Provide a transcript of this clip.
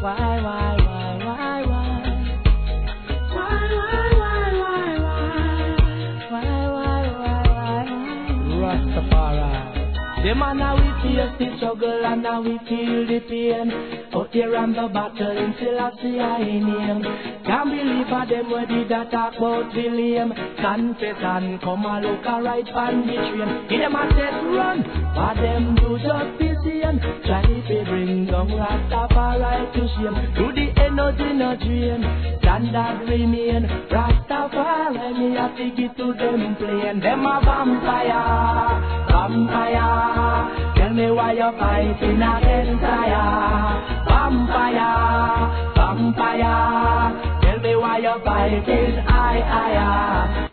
Why, why, why, why, why? Why, why, why, why, why? Why, why, why, why? Rastafari. The man now we face the struggle and now we feel the pain. Out here on the battle in Selassie I name. Can't believe for them where did that talk about William. Confess and come a look a right on the train. In them a set run, for them do just the same. Try to bring down Rastafari to shame. Do the energy no drain, standard remain. Rastafari me a take it to them plain. Them a vampire, vampire. Tell me why you're fighting against fire. Vampire, vampire. Tell me why you're fighting, I.